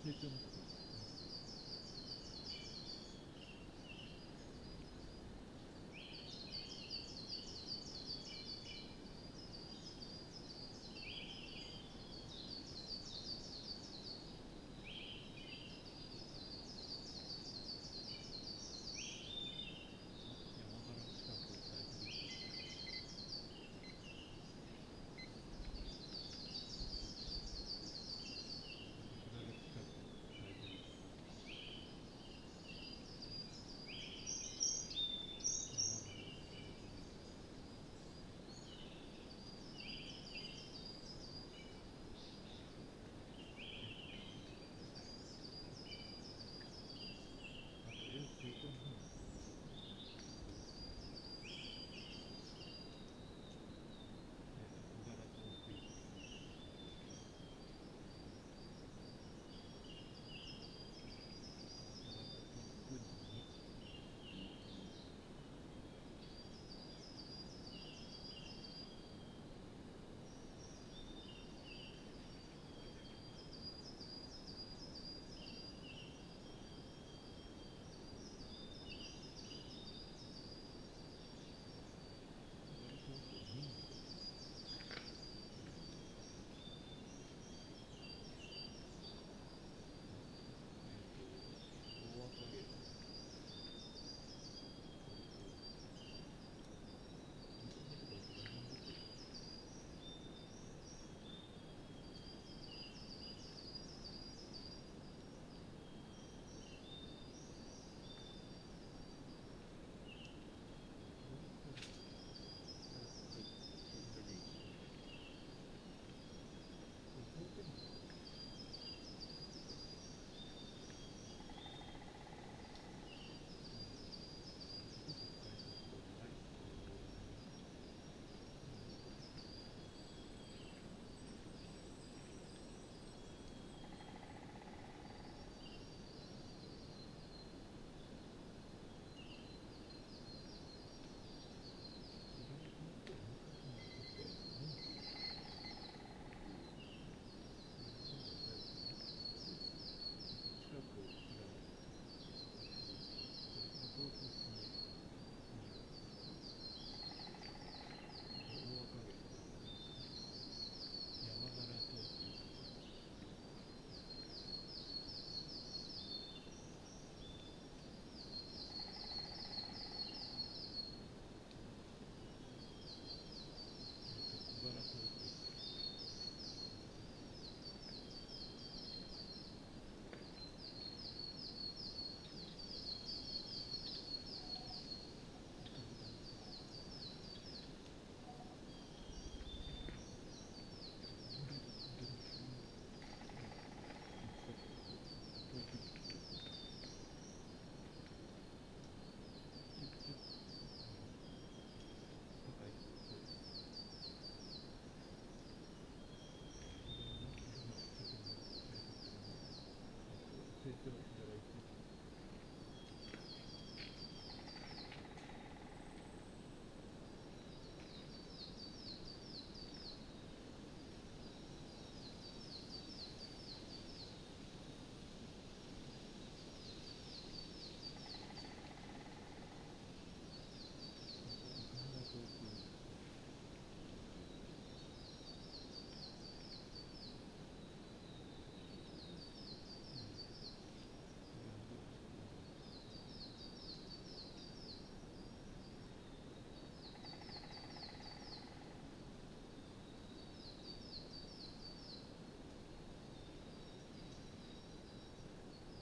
成長のこと。山柄近く咲いてる。桜が近く咲いてる。山柄咲いてる。あと成長の方。小柄と奥行き。小柄と奥に。小柄と奥に。大赤毛。見た目とかどんな動く。はい、それでいい。これ咲いてるのかな。すごく深いところにありそう。なんだこれ。左手の方に向かってモンキー。今度はどうやってるの。近く木があって、それから遠くに見える。大赤毛。山柄陶器。小柄と奥行き。赤豚の巣。本当だ、本当だ、急になんか近くに来る。遠くに来る。チュッチュッ。高い声です。いろんな色の植物が生えてるな。成長、左行って